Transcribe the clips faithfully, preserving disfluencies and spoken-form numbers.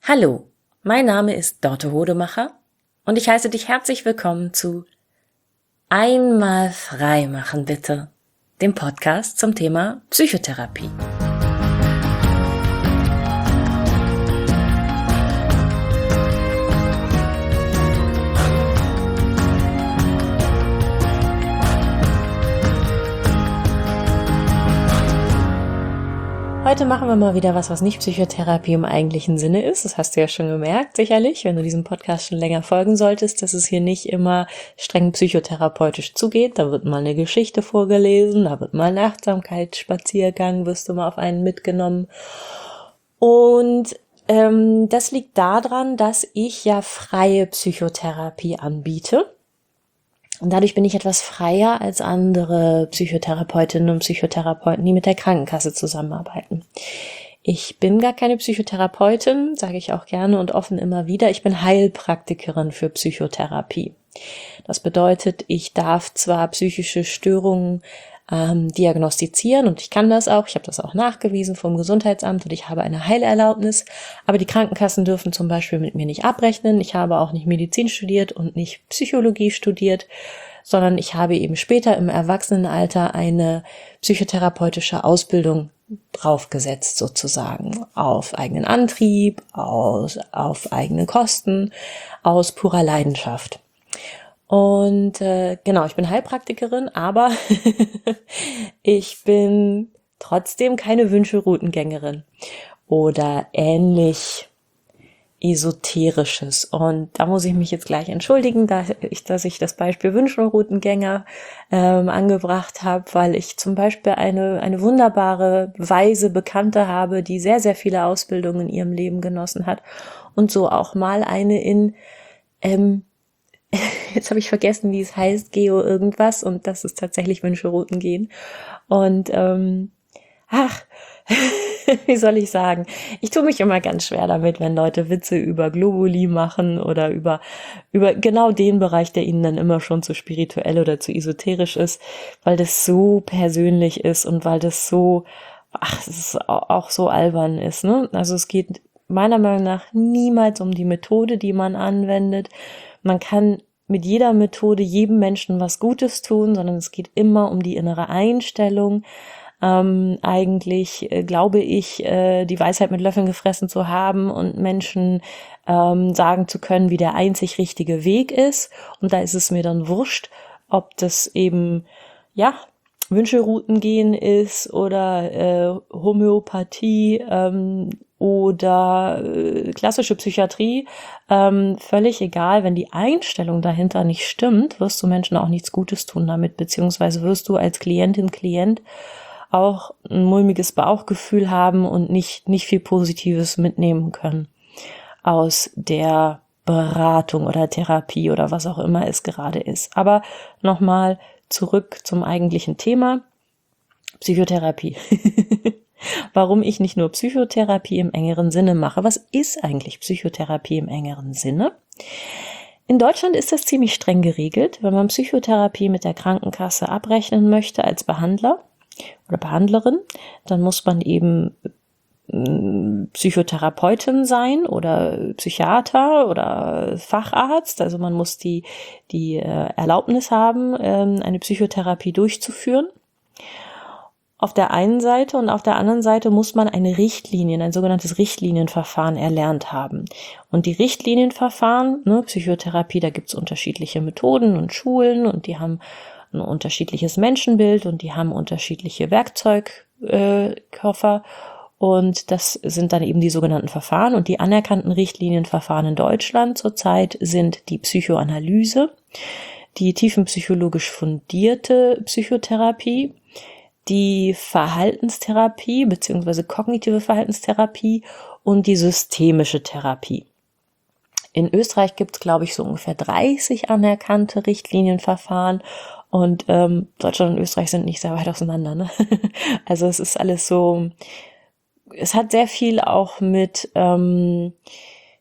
Hallo, mein Name ist Dorte Hodemacher und ich heiße dich herzlich willkommen zu Einmal frei machen bitte, dem Podcast zum Thema Psychotherapie. Heute machen wir mal wieder was, was nicht Psychotherapie im eigentlichen Sinne ist. Das hast du ja schon gemerkt, sicherlich, wenn du diesem Podcast schon länger folgen solltest, dass es hier nicht immer streng psychotherapeutisch zugeht. Da wird mal eine Geschichte vorgelesen, da wird mal ein Achtsamkeitsspaziergang, wirst du mal auf einen mitgenommen. Und ähm, das liegt daran, dass ich ja freie Psychotherapie anbiete. Und dadurch bin ich etwas freier als andere Psychotherapeutinnen und Psychotherapeuten, die mit der Krankenkasse zusammenarbeiten. Ich bin gar keine Psychotherapeutin, sage ich auch gerne und offen immer wieder. Ich bin Heilpraktikerin für Psychotherapie. Das bedeutet, ich darf zwar psychische Störungen ähm, diagnostizieren und ich kann das auch. Ich habe das auch nachgewiesen vom Gesundheitsamt und ich habe eine Heilerlaubnis. Aber die Krankenkassen dürfen zum Beispiel mit mir nicht abrechnen. Ich habe auch nicht Medizin studiert und nicht Psychologie studiert, sondern ich habe eben später im Erwachsenenalter eine psychotherapeutische Ausbildung draufgesetzt sozusagen. Auf eigenen Antrieb, aus, auf eigene Kosten, aus purer Leidenschaft. Und äh, genau, ich bin Heilpraktikerin, aber ich bin trotzdem keine Wünschelroutengängerin oder ähnlich Esoterisches. Und da muss ich mich jetzt gleich entschuldigen, dass ich, dass ich das Beispiel Wünschelroutengänger ähm, angebracht habe, weil ich zum Beispiel eine eine wunderbare, weise Bekannte habe, die sehr, sehr viele Ausbildungen in ihrem Leben genossen hat und so auch mal eine in ähm, jetzt habe ich vergessen, wie es heißt, Geo irgendwas, und das ist tatsächlich Wünschelrouten gehen. Und ähm, ach, wie soll ich sagen? Ich tue mich immer ganz schwer damit, wenn Leute Witze über Globuli machen oder über über genau den Bereich, der ihnen dann immer schon zu spirituell oder zu esoterisch ist, weil das so persönlich ist und weil das so, ach, es ist auch so albern ist, ne? Also es geht meiner Meinung nach niemals um die Methode, die man anwendet. Man kann mit jeder Methode jedem Menschen was Gutes tun, sondern es geht immer um die innere Einstellung. Ähm, eigentlich äh, glaube ich, äh, die Weisheit mit Löffeln gefressen zu haben und Menschen ähm, sagen zu können, wie der einzig richtige Weg ist. Und da ist es mir dann wurscht, ob das eben, ja, Wünschelrouten gehen ist oder äh, Homöopathie ähm, oder äh, klassische Psychiatrie, ähm, völlig egal. Wenn die Einstellung dahinter nicht stimmt, wirst du Menschen auch nichts Gutes tun damit, beziehungsweise wirst du als Klientin, Klient auch ein mulmiges Bauchgefühl haben und nicht nicht viel Positives mitnehmen können aus der Beratung oder Therapie oder was auch immer es gerade ist. Aber nochmal zurück zum eigentlichen Thema, Psychotherapie. Warum ich nicht nur Psychotherapie im engeren Sinne mache. Was ist eigentlich Psychotherapie im engeren Sinne? In Deutschland ist das ziemlich streng geregelt. Wenn man Psychotherapie mit der Krankenkasse abrechnen möchte als Behandler oder Behandlerin, dann muss man eben Psychotherapeutin sein oder Psychiater oder Facharzt. Also man muss die, die Erlaubnis haben, eine Psychotherapie durchzuführen. Auf der einen Seite und auf der anderen Seite muss man eine Richtlinie, ein sogenanntes Richtlinienverfahren erlernt haben. Und die Richtlinienverfahren, ne, Psychotherapie, da gibt's unterschiedliche Methoden und Schulen und die haben ein unterschiedliches Menschenbild und die haben unterschiedliche Werkzeugkoffer. Und das sind dann eben die sogenannten Verfahren. Und die anerkannten Richtlinienverfahren in Deutschland zurzeit sind die Psychoanalyse, die tiefenpsychologisch fundierte Psychotherapie, die Verhaltenstherapie bzw. kognitive Verhaltenstherapie und die systemische Therapie. In Österreich gibt es, glaube ich, so ungefähr dreißig anerkannte Richtlinienverfahren und ähm, Deutschland und Österreich sind nicht sehr weit auseinander, ne? Also es ist alles so, es hat sehr viel auch mit ähm,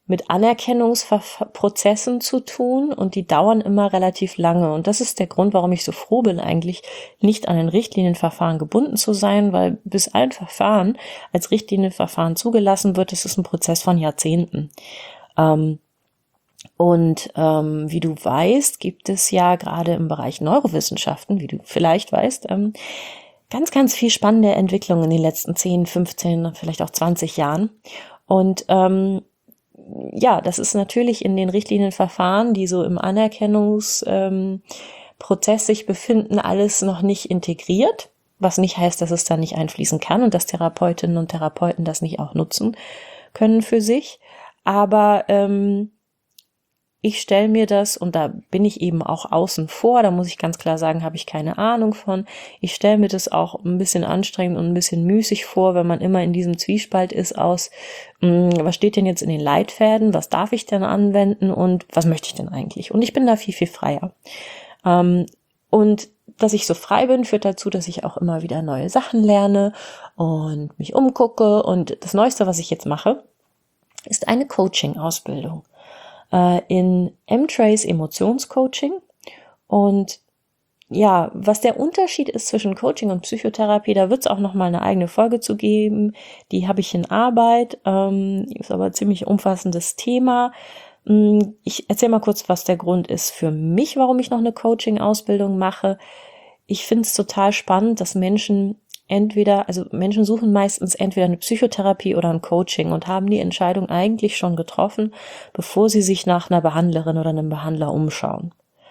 mit Anerkennungsprozessen zu tun und die dauern immer relativ lange. Und das ist der Grund, warum ich so froh bin, eigentlich nicht an ein Richtlinienverfahren gebunden zu sein, weil bis ein Verfahren als Richtlinienverfahren zugelassen wird, ist es ein Prozess von Jahrzehnten. Ähm, und ähm, wie du weißt, gibt es ja gerade im Bereich Neurowissenschaften, wie du vielleicht weißt, ähm, ganz, ganz viel spannende Entwicklungen in den letzten zehn, fünfzehn, vielleicht auch zwanzig Jahren. Und ähm, ja, das ist natürlich in den Richtlinienverfahren, die so im Anerkennungsprozess ähm, sich befinden, alles noch nicht integriert, was nicht heißt, dass es da nicht einfließen kann und dass Therapeutinnen und Therapeuten das nicht auch nutzen können für sich. Aber ähm, ich stelle mir das, und da bin ich eben auch außen vor, da muss ich ganz klar sagen, habe ich keine Ahnung von. Ich stelle mir das auch ein bisschen anstrengend und ein bisschen müßig vor, wenn man immer in diesem Zwiespalt ist aus, mh, was steht denn jetzt in den Leitfäden, was darf ich denn anwenden und was möchte ich denn eigentlich? Und ich bin da viel, viel freier. Ähm, und dass ich so frei bin, führt dazu, dass ich auch immer wieder neue Sachen lerne und mich umgucke. Und das Neueste, was ich jetzt mache, ist eine Coaching-Ausbildung in M-Trace Emotionscoaching. Und ja, was der Unterschied ist zwischen Coaching und Psychotherapie, da wird es auch noch mal eine eigene Folge zu geben. Die habe ich in Arbeit, ähm, ist aber ein ziemlich umfassendes Thema. Ich erzähle mal kurz, was der Grund ist für mich, warum ich noch eine Coaching-Ausbildung mache. Ich finde es total spannend, dass Menschen entweder, also Menschen suchen meistens entweder eine Psychotherapie oder ein Coaching und haben die Entscheidung eigentlich schon getroffen, bevor sie sich nach einer Behandlerin oder einem Behandler umschauen.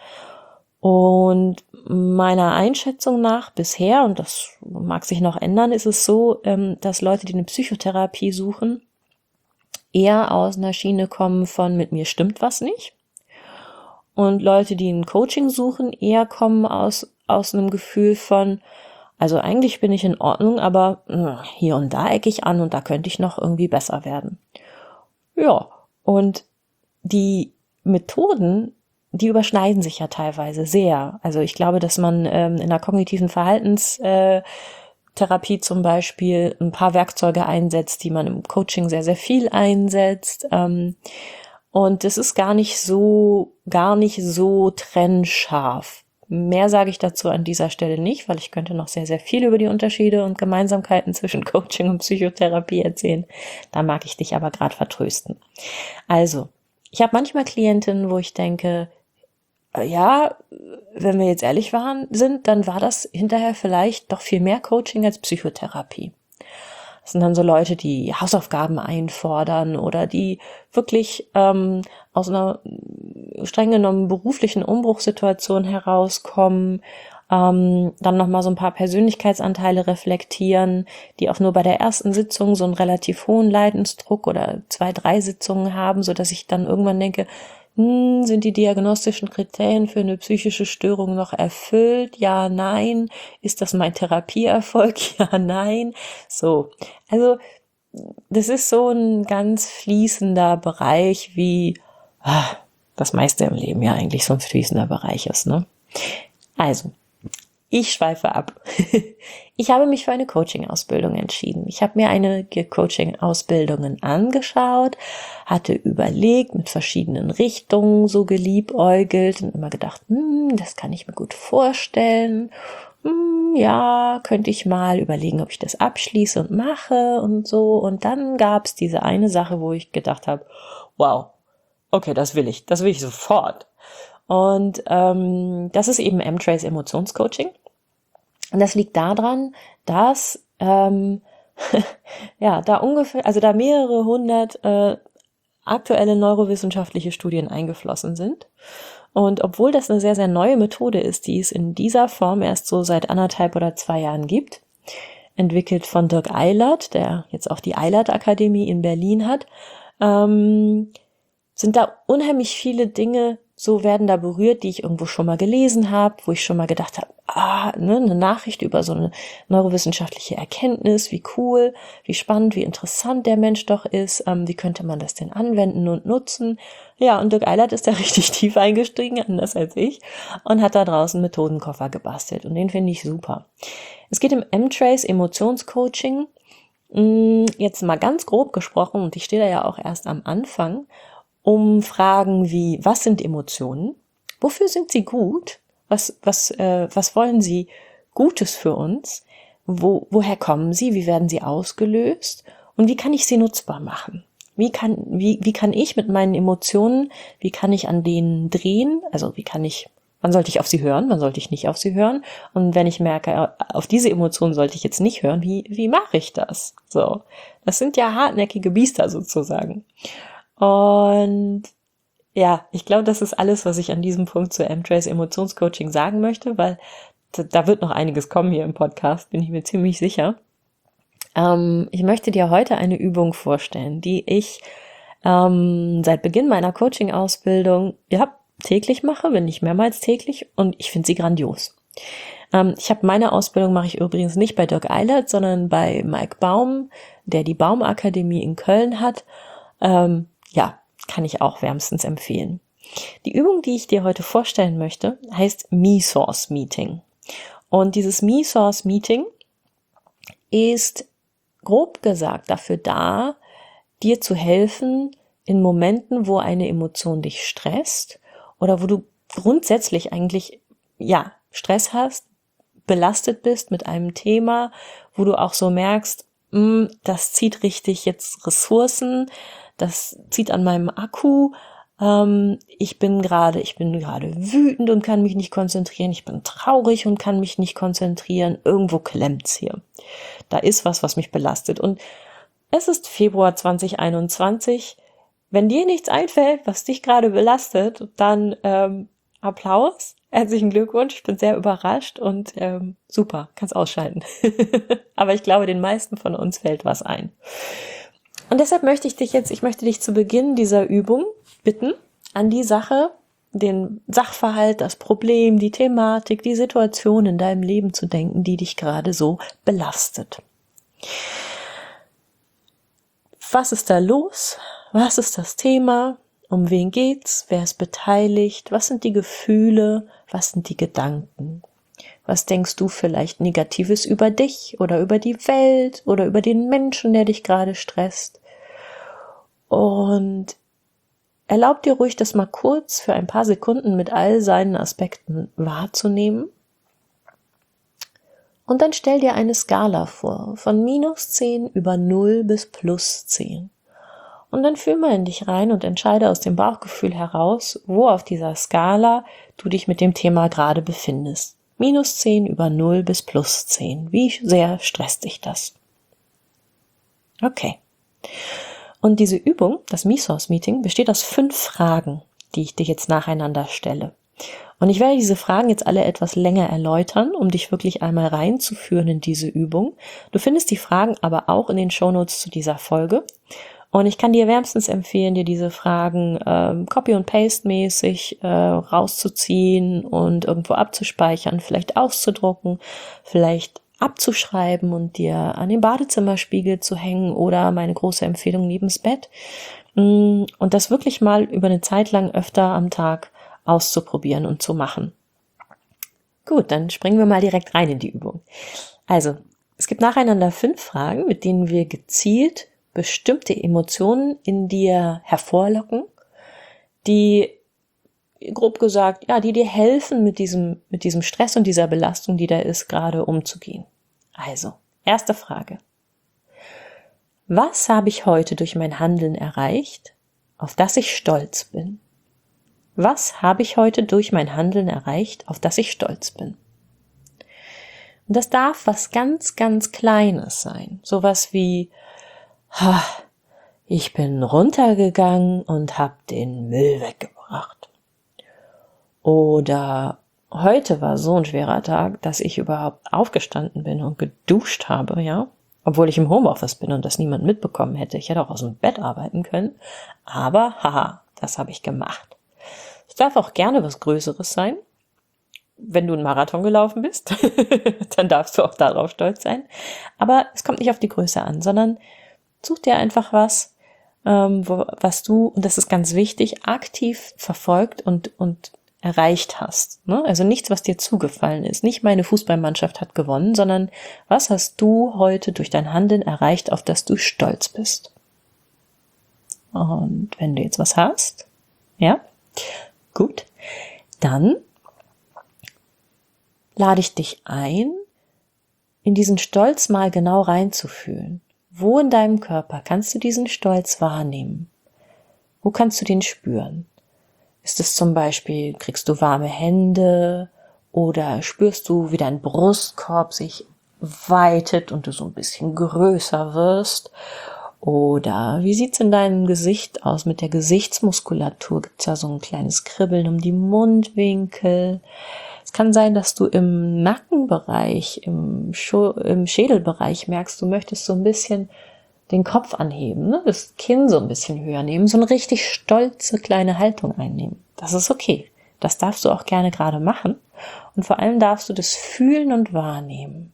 Und meiner Einschätzung nach bisher, und das mag sich noch ändern, ist es so, dass Leute, die eine Psychotherapie suchen, eher aus einer Schiene kommen von mit mir stimmt was nicht. Und Leute, die ein Coaching suchen, eher kommen aus, aus einem Gefühl von, also eigentlich bin ich in Ordnung, aber mh, hier und da ecke ich an und da könnte ich noch irgendwie besser werden. Ja, und die Methoden, die überschneiden sich ja teilweise sehr. Also ich glaube, dass man ähm, in der kognitiven Verhaltenstherapie zum Beispiel ein paar Werkzeuge einsetzt, die man im Coaching sehr, sehr viel einsetzt. Ähm, und das ist gar nicht so, gar nicht so trennscharf. Mehr sage ich dazu an dieser Stelle nicht, weil ich könnte noch sehr, sehr viel über die Unterschiede und Gemeinsamkeiten zwischen Coaching und Psychotherapie erzählen. Da mag ich dich aber gerade vertrösten. Also, ich habe manchmal Klientinnen, wo ich denke, ja, wenn wir jetzt ehrlich waren, sind, dann war das hinterher vielleicht doch viel mehr Coaching als Psychotherapie. Das sind dann so Leute, die Hausaufgaben einfordern oder die wirklich ähm, aus einer streng genommen beruflichen Umbruchssituation herauskommen, ähm, dann nochmal so ein paar Persönlichkeitsanteile reflektieren, die auch nur bei der ersten Sitzung so einen relativ hohen Leidensdruck oder zwei, drei Sitzungen haben, so dass ich dann irgendwann denke, hm, sind die diagnostischen Kriterien für eine psychische Störung noch erfüllt? Ja, nein. Ist das mein Therapieerfolg? Ja, nein. So, also das ist so ein ganz fließender Bereich, wie ah, das meiste im Leben ja eigentlich so ein fließender Bereich ist, ne? Also, ich schweife ab. Ich habe mich für eine Coaching-Ausbildung entschieden. Ich habe mir einige Coaching-Ausbildungen angeschaut, hatte überlegt, mit verschiedenen Richtungen so geliebäugelt und immer gedacht, hm, das kann ich mir gut vorstellen. Hm, ja, könnte ich mal überlegen, ob ich das abschließe und mache und so. Und dann gab es diese eine Sache, wo ich gedacht habe, wow, okay, das will ich, das will ich sofort. Und ähm, das ist eben M-Trace Emotionscoaching. Und das liegt daran, dass ähm, ja da ungefähr, also da mehrere hundert äh, aktuelle neurowissenschaftliche Studien eingeflossen sind. Und obwohl das eine sehr, sehr neue Methode ist, die es in dieser Form erst so seit anderthalb oder zwei Jahren gibt, entwickelt von Dirk Eilert, der jetzt auch die Eilert-Akademie in Berlin hat, ähm, sind da unheimlich viele Dinge, so werden da berührt, die ich irgendwo schon mal gelesen habe, wo ich schon mal gedacht habe, ah, ne, eine Nachricht über so eine neurowissenschaftliche Erkenntnis, wie cool, wie spannend, wie interessant der Mensch doch ist, ähm, wie könnte man das denn anwenden und nutzen? Ja, und Dirk Eilert ist da richtig tief eingestiegen, anders als ich, und hat da draußen einen Methodenkoffer gebastelt und den finde ich super. Es geht im M-Trace Emotionscoaching Jetzt mal ganz grob gesprochen, und ich stehe da ja auch erst am Anfang, um Fragen wie, was sind Emotionen? Wofür sind sie gut? Was, was, äh, was wollen sie Gutes für uns? Wo, woher kommen sie? Wie werden sie ausgelöst? Und wie kann ich sie nutzbar machen? Wie kann, wie, wie kann ich mit meinen Emotionen, wie kann ich an denen drehen? Also wie kann ich, wann sollte ich auf sie hören? Wann sollte ich nicht auf sie hören? Und wenn ich merke, auf diese Emotionen sollte ich jetzt nicht hören, wie, wie mache ich das? So. Das sind ja hartnäckige Biester sozusagen. Und ja, ich glaube, das ist alles, was ich an diesem Punkt zu M-Trace Emotionscoaching sagen möchte, weil da wird noch einiges kommen hier im Podcast, bin ich mir ziemlich sicher. Ähm, ich möchte dir heute eine Übung vorstellen, die ich ähm, seit Beginn meiner Coaching-Ausbildung ja, täglich mache, wenn nicht mehrmals täglich, und ich finde sie grandios. Ähm, ich habe meine Ausbildung mache ich übrigens nicht bei Dirk Eilert, sondern bei Mike Baum, der die Baumakademie in Köln hat. Ähm, ja, kann ich auch wärmstens empfehlen. Die Übung, die ich dir heute vorstellen möchte, heißt Me-Source Meeting. Und dieses Me-Source Meeting ist grob gesagt dafür da, dir zu helfen in Momenten, wo eine Emotion dich stresst oder wo du grundsätzlich eigentlich, ja, Stress hast, belastet bist mit einem Thema, wo du auch so merkst, mh, das zieht richtig jetzt Ressourcen, das zieht an meinem Akku, ähm, ich bin gerade, ich bin gerade wütend und kann mich nicht konzentrieren, ich bin traurig und kann mich nicht konzentrieren, irgendwo klemmt's hier. Da ist was, was mich belastet. Und es ist Februar zwanzig einundzwanzig. Wenn dir nichts einfällt, was dich gerade belastet, dann ähm, Applaus, herzlichen Glückwunsch, ich bin sehr überrascht und ähm, super, kannst ausschalten. Aber ich glaube, den meisten von uns fällt was ein. Und deshalb möchte ich dich jetzt, ich möchte dich zu Beginn dieser Übung bitten, an die Sache, den Sachverhalt, das Problem, die Thematik, die Situation in deinem Leben zu denken, die dich gerade so belastet. Was ist da los? Was ist das Thema? Um wen geht's? Wer ist beteiligt? Was sind die Gefühle? Was sind die Gedanken? Was denkst du vielleicht Negatives über dich oder über die Welt oder über den Menschen, der dich gerade stresst? Und erlaub dir ruhig, das mal kurz für ein paar Sekunden mit all seinen Aspekten wahrzunehmen. Und dann stell dir eine Skala vor, von minus zehn über null bis plus zehn. Und dann fühl mal in dich rein und entscheide aus dem Bauchgefühl heraus, wo auf dieser Skala du dich mit dem Thema gerade befindest. minus zehn über null bis plus zehn. Wie sehr stresst dich das? Okay. Und diese Übung, das Me-Source Meeting, besteht aus fünf Fragen, die ich dir jetzt nacheinander stelle. Und ich werde diese Fragen jetzt alle etwas länger erläutern, um dich wirklich einmal reinzuführen in diese Übung. Du findest die Fragen aber auch in den Shownotes zu dieser Folge. Und ich kann dir wärmstens empfehlen, dir diese Fragen ähm, Copy- und Paste-mäßig äh, rauszuziehen und irgendwo abzuspeichern, vielleicht auszudrucken, vielleicht abzuschreiben und dir an den Badezimmerspiegel zu hängen oder meine große Empfehlung neben's Bett. Und das wirklich mal über eine Zeit lang öfter am Tag auszuprobieren und zu machen. Gut, dann springen wir mal direkt rein in die Übung. Also, es gibt nacheinander fünf Fragen, mit denen wir gezielt bestimmte Emotionen in dir hervorlocken, die, grob gesagt, ja, die dir helfen, mit diesem, mit diesem Stress und dieser Belastung, die da ist, gerade umzugehen. Also, erste Frage. Was habe ich heute durch mein Handeln erreicht, auf das ich stolz bin? Was habe ich heute durch mein Handeln erreicht, auf das ich stolz bin? Und das darf was ganz, ganz Kleines sein. Sowas wie, ha, ich bin runtergegangen und habe den Müll weggebracht. Oder heute war so ein schwerer Tag, dass ich überhaupt aufgestanden bin und geduscht habe, ja. Obwohl ich im Homeoffice bin und das niemand mitbekommen hätte. Ich hätte auch aus dem Bett arbeiten können. Aber, haha, das habe ich gemacht. Es darf auch gerne was Größeres sein. Wenn du einen Marathon gelaufen bist, dann darfst du auch darauf stolz sein. Aber es kommt nicht auf die Größe an, sondern such dir einfach was, ähm, wo, was du, und das ist ganz wichtig, aktiv verfolgt und, und erreicht hast. Ne? Also nichts, was dir zugefallen ist. Nicht meine Fußballmannschaft hat gewonnen, sondern was hast du heute durch dein Handeln erreicht, auf das du stolz bist? Und wenn du jetzt was hast, ja, gut, dann lade ich dich ein, in diesen Stolz mal genau reinzufühlen. Wo in deinem Körper kannst du diesen Stolz wahrnehmen? Wo kannst du den spüren? Ist es zum Beispiel, kriegst du warme Hände oder spürst du, wie dein Brustkorb sich weitet und du so ein bisschen größer wirst? Oder wie sieht's in deinem Gesicht aus mit der Gesichtsmuskulatur? Gibt's ja so ein kleines Kribbeln um die Mundwinkel. Es kann sein, dass du im Nackenbereich, im, Scho- im Schädelbereich merkst, du möchtest so ein bisschen den Kopf anheben, ne? Das Kinn so ein bisschen höher nehmen, so eine richtig stolze kleine Haltung einnehmen. Das ist okay. Das darfst du auch gerne gerade machen. Und vor allem darfst du das fühlen und wahrnehmen.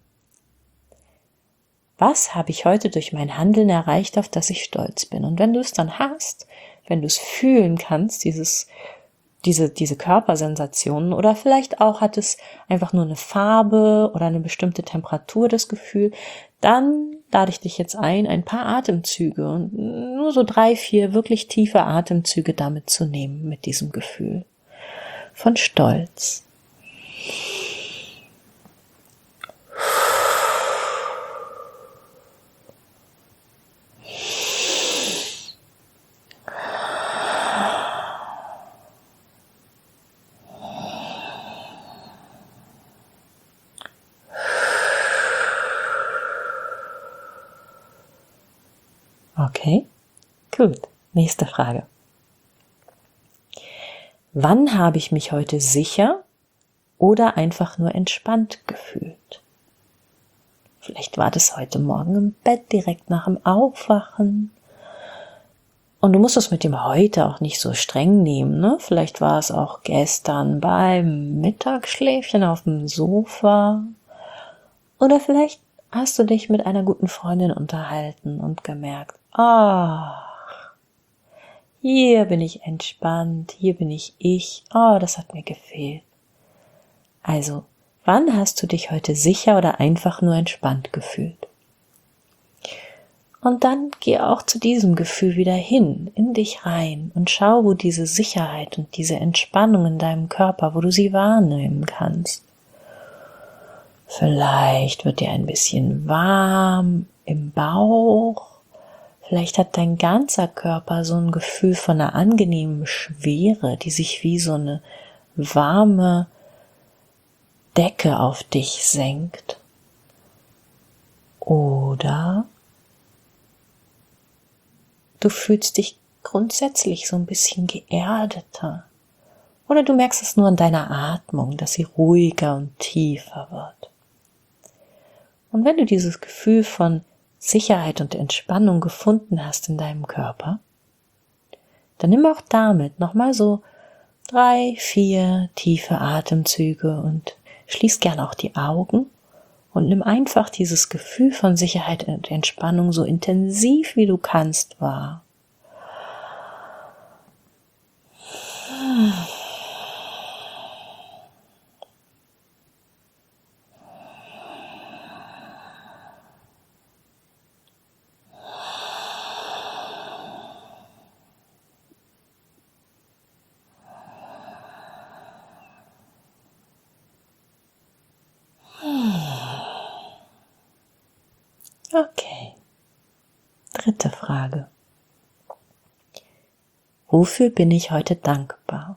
Was habe ich heute durch mein Handeln erreicht, auf das ich stolz bin? Und wenn du es dann hast, wenn du es fühlen kannst, dieses, diese, diese Körpersensationen, oder vielleicht auch hat es einfach nur eine Farbe oder eine bestimmte Temperatur, das Gefühl, dann lade ich dich jetzt ein, ein paar Atemzüge und nur so drei, vier wirklich tiefe Atemzüge damit zu nehmen, mit diesem Gefühl von Stolz. Okay, gut. Nächste Frage. Wann habe ich mich heute sicher oder einfach nur entspannt gefühlt? Vielleicht war das heute Morgen im Bett direkt nach dem Aufwachen. Und du musst es mit dem heute auch nicht so streng nehmen, ne? Vielleicht war es auch gestern beim Mittagsschläfchen auf dem Sofa. Oder vielleicht hast du dich mit einer guten Freundin unterhalten und gemerkt, ach, hier bin ich entspannt, hier bin ich ich, oh, das hat mir gefehlt. Also, wann hast du dich heute sicher oder einfach nur entspannt gefühlt? Und dann geh auch zu diesem Gefühl wieder hin, in dich rein und schau, wo diese Sicherheit und diese Entspannung in deinem Körper, wo du sie wahrnehmen kannst. Vielleicht wird dir ein bisschen warm im Bauch. Vielleicht hat dein ganzer Körper so ein Gefühl von einer angenehmen Schwere, die sich wie so eine warme Decke auf dich senkt. Oder du fühlst dich grundsätzlich so ein bisschen geerdeter. Oder du merkst es nur an deiner Atmung, dass sie ruhiger und tiefer wird. Und wenn du dieses Gefühl von Sicherheit und Entspannung gefunden hast in deinem Körper, dann nimm auch damit nochmal so drei, vier tiefe Atemzüge und schließ gern auch die Augen und nimm einfach dieses Gefühl von Sicherheit und Entspannung so intensiv wie du kannst wahr. Okay. Dritte Frage. Wofür bin ich heute dankbar?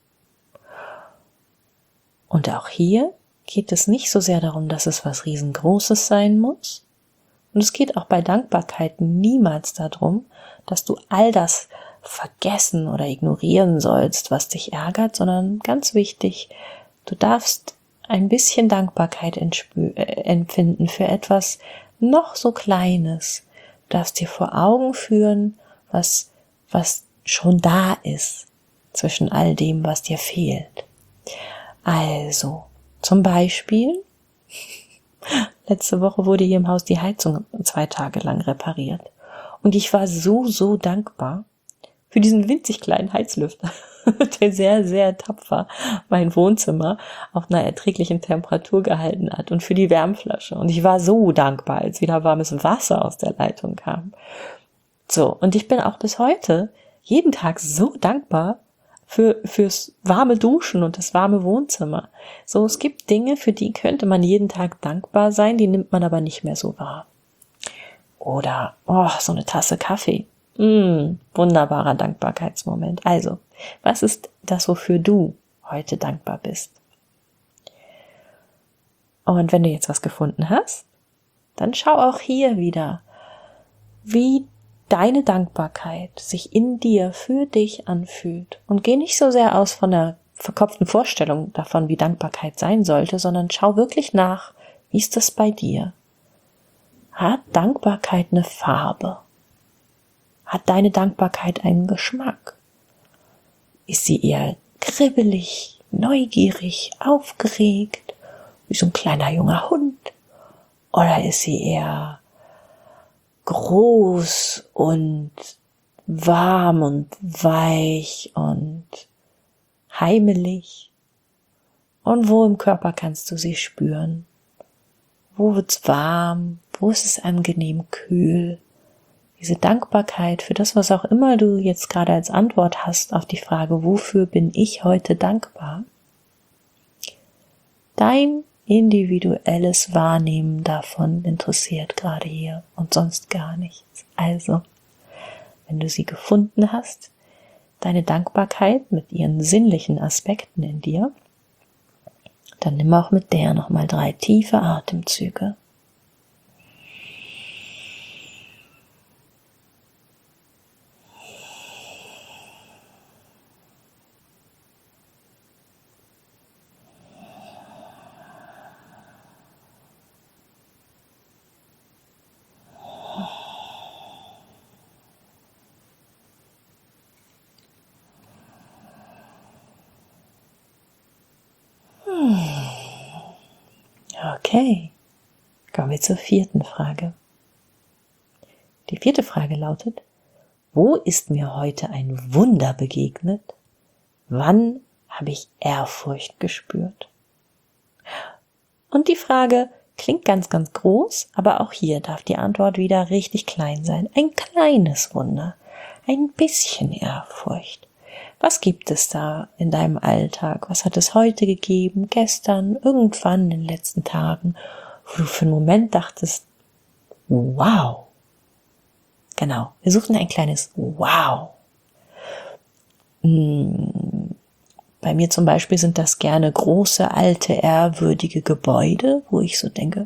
Und auch hier geht es nicht so sehr darum, dass es was Riesengroßes sein muss. Und es geht auch bei Dankbarkeit niemals darum, dass du all das vergessen oder ignorieren sollst, was dich ärgert, sondern ganz wichtig, du darfst ein bisschen Dankbarkeit entspü- äh, empfinden für etwas noch so Kleines. Du darfst dir vor Augen führen, was, was schon da ist zwischen all dem, was dir fehlt. Also, zum Beispiel, letzte Woche wurde hier im Haus die Heizung zwei Tage lang repariert. Und ich war so, so dankbar für diesen winzig kleinen Heizlüfter, der sehr, sehr tapfer mein Wohnzimmer auf einer erträglichen Temperatur gehalten hat und für die Wärmflasche. Und ich war so dankbar, als wieder warmes Wasser aus der Leitung kam. So, und ich bin auch bis heute jeden Tag so dankbar für fürs warme Duschen und das warme Wohnzimmer. So, es gibt Dinge, für die könnte man jeden Tag dankbar sein, die nimmt man aber nicht mehr so wahr. Oder, oh, so eine Tasse Kaffee. Mm, wunderbarer Dankbarkeitsmoment. Also, was ist das, wofür du heute dankbar bist? Und wenn du jetzt was gefunden hast, dann schau auch hier wieder, wie deine Dankbarkeit sich in dir für dich anfühlt. Und geh nicht so sehr aus von einer verkopften Vorstellung davon, wie Dankbarkeit sein sollte, sondern schau wirklich nach, wie ist das bei dir? Hat Dankbarkeit eine Farbe? Hat deine Dankbarkeit einen Geschmack? Ist sie eher kribbelig, neugierig, aufgeregt, wie so ein kleiner junger Hund? Oder ist sie eher groß und warm und weich und heimelig? Und wo im Körper kannst du sie spüren? Wo wird's warm? Wo ist es angenehm kühl? Diese Dankbarkeit für das, was auch immer du jetzt gerade als Antwort hast auf die Frage, wofür bin ich heute dankbar? Dein individuelles Wahrnehmen davon interessiert gerade hier und sonst gar nichts. Also, wenn du sie gefunden hast, deine Dankbarkeit mit ihren sinnlichen Aspekten in dir, dann nimm auch mit der nochmal drei tiefe Atemzüge. Okay, kommen wir zur vierten Frage. Die vierte Frage lautet, wo ist mir heute ein Wunder begegnet? Wann habe ich Ehrfurcht gespürt? Und die Frage klingt ganz, ganz groß, aber auch hier darf die Antwort wieder richtig klein sein. Ein kleines Wunder, ein bisschen Ehrfurcht. Was gibt es da in deinem Alltag? Was hat es heute gegeben, gestern, irgendwann in den letzten Tagen, wo du für einen Moment dachtest, wow. Genau, wir suchen ein kleines Wow. Bei mir zum Beispiel sind das gerne große, alte, ehrwürdige Gebäude, wo ich so denke,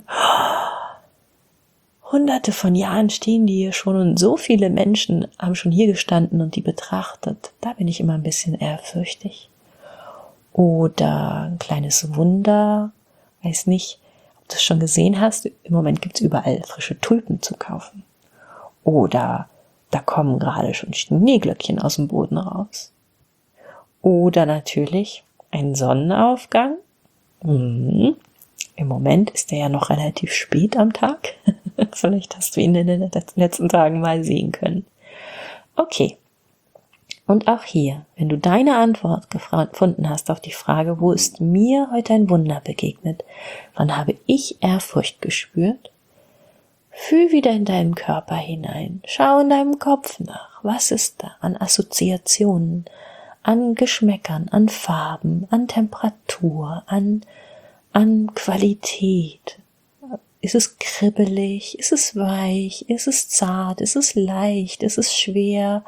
hunderte von Jahren stehen die hier schon und so viele Menschen haben schon hier gestanden und die betrachtet. Da bin ich immer ein bisschen ehrfürchtig. Oder ein kleines Wunder, weiß nicht, ob du es schon gesehen hast, im Moment gibt es überall frische Tulpen zu kaufen. Oder da kommen gerade schon Schneeglöckchen aus dem Boden raus. Oder natürlich ein Sonnenaufgang. Mhm. Im Moment ist der ja noch relativ spät am Tag. Vielleicht hast du ihn in den letzten Tagen mal sehen können. Okay. Und auch hier, wenn du deine Antwort gefunden hast auf die Frage, wo ist mir heute ein Wunder begegnet? Wann habe ich Ehrfurcht gespürt? Fühl wieder in deinen Körper hinein. Schau in deinem Kopf nach. Was ist da an Assoziationen, an Geschmäckern, an Farben, an Temperatur, an an Qualität? Ist es kribbelig? Ist es weich? Ist es zart? Ist es leicht? Ist es schwer?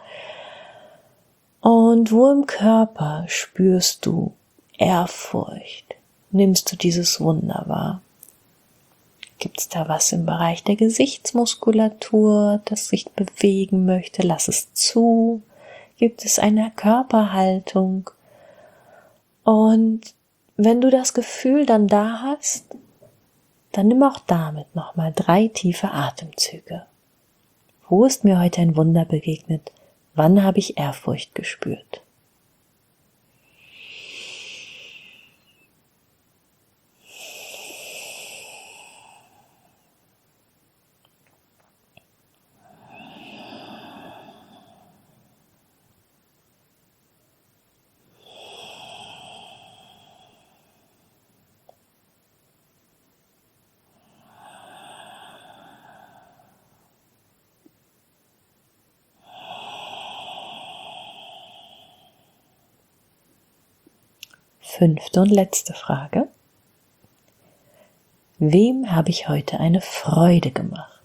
Und wo im Körper spürst du Ehrfurcht? Nimmst du dieses Wunder wahr? Gibt es da was im Bereich der Gesichtsmuskulatur, das sich bewegen möchte? Lass es zu. Gibt es eine Körperhaltung? Und wenn du das Gefühl dann da hast, dann nimm auch damit nochmal drei tiefe Atemzüge. Wo ist mir heute ein Wunder begegnet? Wann habe ich Ehrfurcht gespürt? fünfte und letzte Frage. Wem habe ich heute eine Freude gemacht?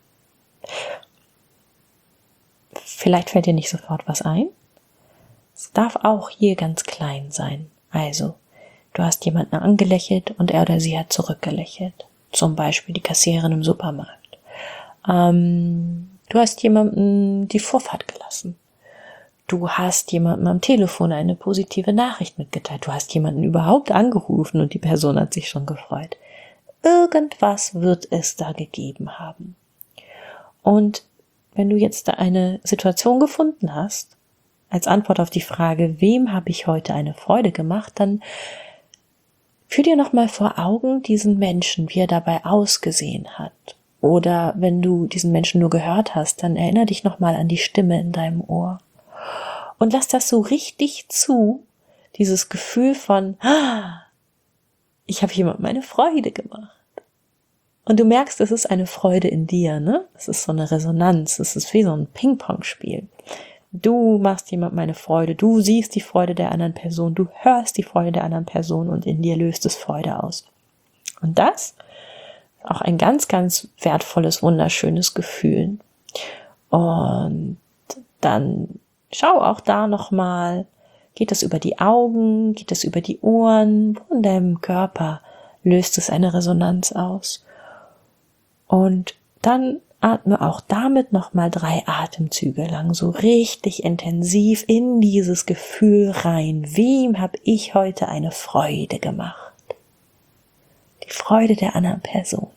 Vielleicht fällt dir nicht sofort was ein. Es darf auch hier ganz klein sein. Also, du hast jemanden angelächelt und er oder sie hat zurückgelächelt. Zum Beispiel die Kassiererin im Supermarkt. Ähm, du hast jemandem die Vorfahrt gelassen. Du hast jemandem am Telefon eine positive Nachricht mitgeteilt. Du hast jemanden überhaupt angerufen und die Person hat sich schon gefreut. Irgendwas wird es da gegeben haben. Und wenn du jetzt da eine Situation gefunden hast, als Antwort auf die Frage, wem habe ich heute eine Freude gemacht, dann führ dir nochmal vor Augen diesen Menschen, wie er dabei ausgesehen hat. Oder wenn du diesen Menschen nur gehört hast, dann erinnere dich nochmal an die Stimme in deinem Ohr. Und lass das so richtig zu, dieses Gefühl von, ah, ich habe jemandem eine Freude gemacht. Und du merkst, es ist eine Freude in dir, ne? Es ist so eine Resonanz, es ist wie so ein Ping-Pong-Spiel. Du machst jemandem eine Freude, du siehst die Freude der anderen Person, du hörst die Freude der anderen Person und in dir löst es Freude aus. Und das ist auch ein ganz, ganz wertvolles, wunderschönes Gefühl. Und dann schau auch da nochmal, geht es über die Augen, geht es über die Ohren, wo in deinem Körper löst es eine Resonanz aus. Und dann atme auch damit nochmal drei Atemzüge lang so richtig intensiv in dieses Gefühl rein. Wem habe ich heute eine Freude gemacht? Die Freude der anderen Person.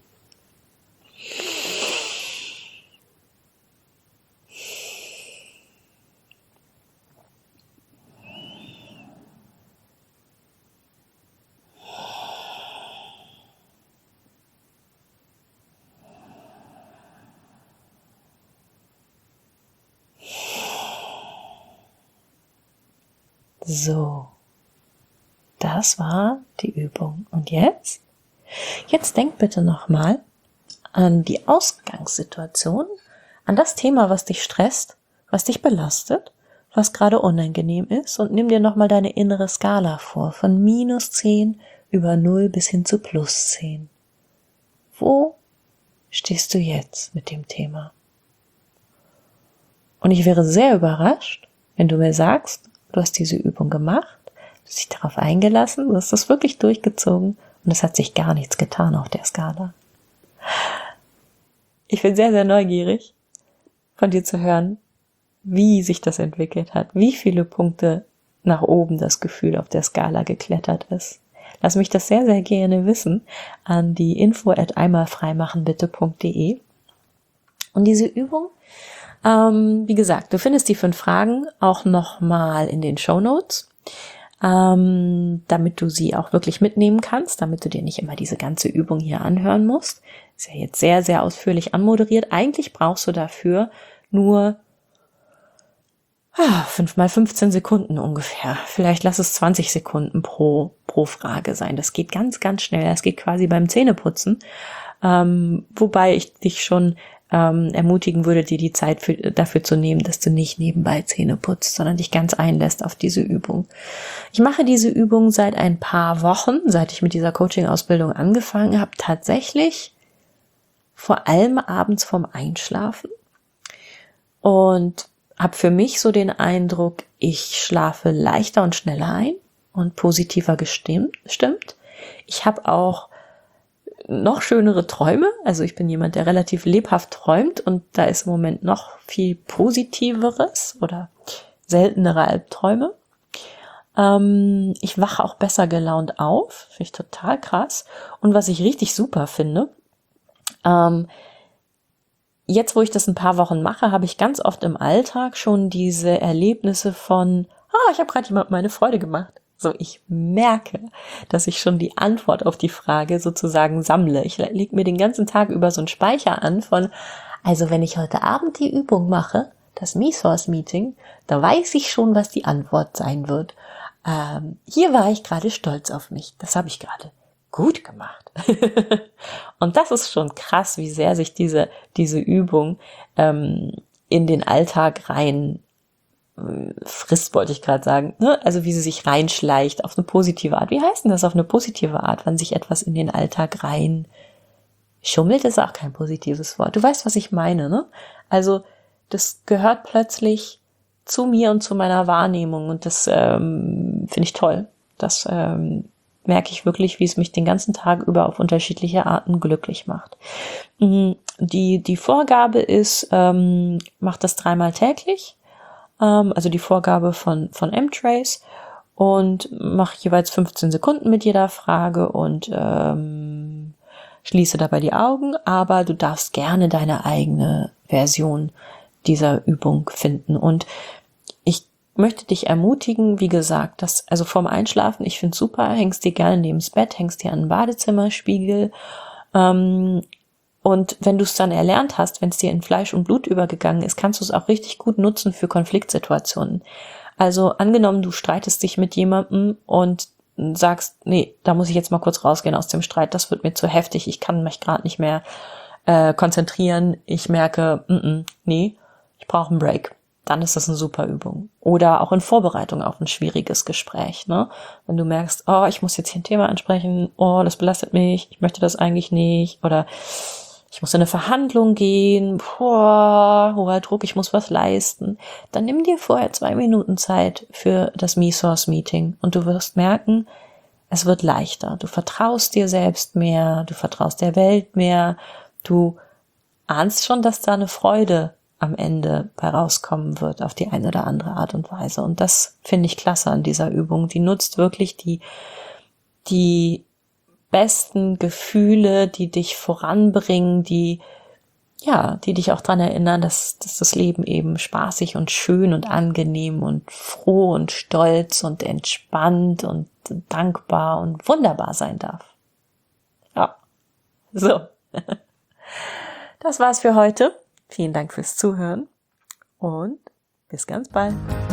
So, das war die Übung. Und jetzt? Jetzt denk bitte nochmal an die Ausgangssituation, an das Thema, was dich stresst, was dich belastet, was gerade unangenehm ist und nimm dir nochmal deine innere Skala vor, von minus zehn über null bis hin zu plus zehn. Wo stehst du jetzt mit dem Thema? Und ich wäre sehr überrascht, wenn du mir sagst, du hast diese Übung gemacht, du hast dich darauf eingelassen, du hast das wirklich durchgezogen und es hat sich gar nichts getan auf der Skala. Ich bin sehr, sehr neugierig, von dir zu hören, wie sich das entwickelt hat, wie viele Punkte nach oben das Gefühl auf der Skala geklettert ist. Lass mich das sehr, sehr gerne wissen an die info at einmalfreimachenbitte punkt de. Und diese Übung, Ähm, wie gesagt, du findest die fünf Fragen auch nochmal in den Shownotes, ähm, damit du sie auch wirklich mitnehmen kannst, damit du dir nicht immer diese ganze Übung hier anhören musst. Ist ja jetzt sehr, sehr ausführlich anmoderiert. Eigentlich brauchst du dafür nur ah, fünf mal fünfzehn Sekunden ungefähr. Vielleicht lass es zwanzig Sekunden pro, pro Frage sein. Das geht ganz, ganz schnell. Das geht quasi beim Zähneputzen. Ähm, wobei ich dich schon ähm, ermutigen würde, dir die Zeit für, dafür zu nehmen, dass du nicht nebenbei Zähne putzt, sondern dich ganz einlässt auf diese Übung. Ich mache diese Übung seit ein paar Wochen, seit ich mit dieser Coaching-Ausbildung angefangen habe, tatsächlich vor allem abends vorm Einschlafen und habe für mich so den Eindruck, ich schlafe leichter und schneller ein und positiver gestimmt. Stimmt. Ich habe auch noch schönere Träume. Also ich bin jemand, der relativ lebhaft träumt und da ist im Moment noch viel Positiveres oder seltenere Albträume. Ähm, ich wache auch besser gelaunt auf. Finde ich total krass. Und was ich richtig super finde, ähm, jetzt, wo ich das ein paar Wochen mache, habe ich ganz oft im Alltag schon diese Erlebnisse von, ah, ich habe gerade jemandem meine Freude gemacht. So, ich merke, dass ich schon die Antwort auf die Frage sozusagen sammle. Ich lege mir den ganzen Tag über so einen Speicher an von, also wenn ich heute Abend die Übung mache, das Me-Source-Meeting, da weiß ich schon, was die Antwort sein wird. Ähm, hier war ich gerade stolz auf mich. Das habe ich gerade gut gemacht. Und das ist schon krass, wie sehr sich diese, diese Übung ähm, in den Alltag rein frisst, wollte ich gerade sagen, ne? Also wie sie sich reinschleicht auf eine positive Art. Wie heißt denn das auf eine positive Art, wenn sich etwas in den Alltag rein schummelt, ist auch kein positives Wort. Du weißt, was ich meine, ne? Also das gehört plötzlich zu mir und zu meiner Wahrnehmung und das ähm, finde ich toll. Das ähm, merke ich wirklich, wie es mich den ganzen Tag über auf unterschiedliche Arten glücklich macht. Die, die Vorgabe ist, ähm, mach das dreimal täglich, ähm, also die Vorgabe von, von M-Trace und mach jeweils fünfzehn Sekunden mit jeder Frage und ähm, schließe dabei die Augen, aber du darfst gerne deine eigene Version dieser Übung finden. Und ich möchte dich ermutigen, wie gesagt, dass, also vorm Einschlafen, ich finde es super, hängst dir gerne neben's Bett, hängst dir an den Badezimmerspiegel, ähm, und wenn du es dann erlernt hast, wenn es dir in Fleisch und Blut übergegangen ist, kannst du es auch richtig gut nutzen für Konfliktsituationen. Also angenommen, du streitest dich mit jemandem und sagst, nee, da muss ich jetzt mal kurz rausgehen aus dem Streit, das wird mir zu heftig, ich kann mich gerade nicht mehr äh, konzentrieren, ich merke, mm -mm, nee, ich brauche einen Break. Dann ist das eine super Übung. Oder auch in Vorbereitung auf ein schwieriges Gespräch, ne? Wenn du merkst, oh, ich muss jetzt hier ein Thema ansprechen, oh, das belastet mich, ich möchte das eigentlich nicht, oder ich muss in eine Verhandlung gehen, boah, hoher Druck, ich muss was leisten. Dann nimm dir vorher zwei Minuten Zeit für das Me-Source-Meeting und du wirst merken, es wird leichter. Du vertraust dir selbst mehr, du vertraust der Welt mehr, du ahnst schon, dass da eine Freude am Ende bei rauskommen wird auf die eine oder andere Art und Weise. Und das finde ich klasse an dieser Übung. Die nutzt wirklich die, die besten Gefühle, die dich voranbringen, die, ja, die dich auch dran erinnern, dass, dass das Leben eben spaßig und schön und angenehm und froh und stolz und entspannt und dankbar und wunderbar sein darf. Ja, so. Das war's für heute. Vielen Dank fürs Zuhören und bis ganz bald.